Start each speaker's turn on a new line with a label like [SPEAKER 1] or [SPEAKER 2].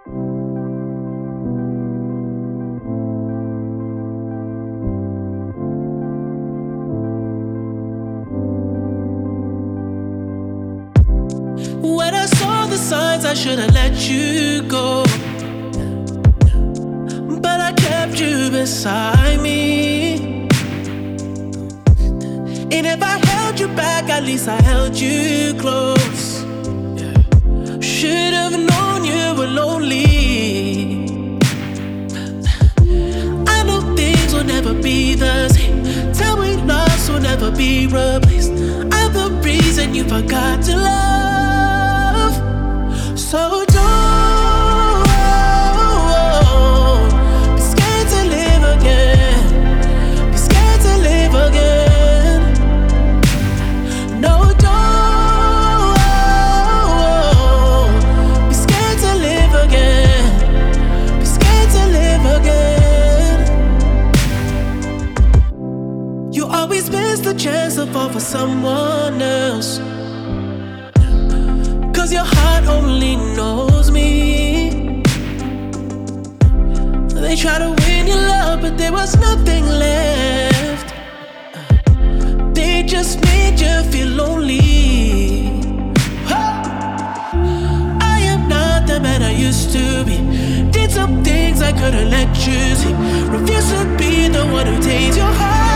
[SPEAKER 1] When I saw the signs, I should've let you go, but I kept you beside me. And if I held you back, at least I held you close. Should've known you were lonely. I know things will never be the same. Tell me loss will never be replaced. I'm the reason you forgot to love. So don't be scared to live again. Be scared to live again. No, don't be scared to live again. Be scared to live again. You always miss the chance to fall for someone else, 'cause your heart only knows me. They try to win your love, but there was nothing left. They just made you feel lonely. I am not the man I used to be. Did some things I couldn't let you see. Refuse to be the one who takes your heart.